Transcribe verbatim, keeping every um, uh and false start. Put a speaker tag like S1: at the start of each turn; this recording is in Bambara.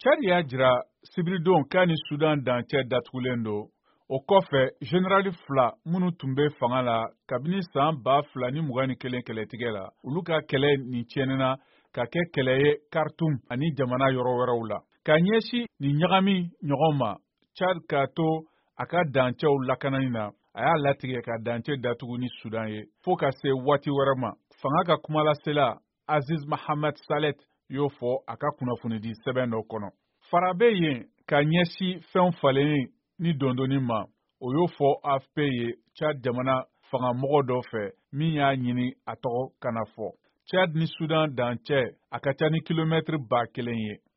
S1: Chad y'a jira sibiridon k'a ni Sudan dancɛ datugulen don. O kɔfɛ générali fila minnu tun bɛ fanga la kabini san ba fila ni mugan ni kelen kɛlɛtigɛ la, olu ka kɛlɛ nin tiɲɛnina ka kɛ kɛlɛ ye Khartoum ani jamana yɔrɔ wɛrɛw la. Ka ɲɛsin nin ɲagami ɲɔgɔn ma, Chad k'a to a ka dancɛw lakanani na, a y'a latigɛ ka dancɛ datugu ni Sudan ye fo ka se waati wɛrɛ ma. Fanga ka kumalasela Aziz Mohamed Saleh y'o fɔ a ka kunnafonidi sɛbɛn dɔ kɔnɔ. Fara bɛ yen ka ɲɛsin fɛnw falen ni dondonni ma, o y'o fɔ A F P ye Chad jamana fangamɔgɔ dɔ fɛ min y'a ɲini a tɔgɔ kana fɔ. Chad ni Sudan dancɛ a ka ca ni kilomètre ba kelen ye.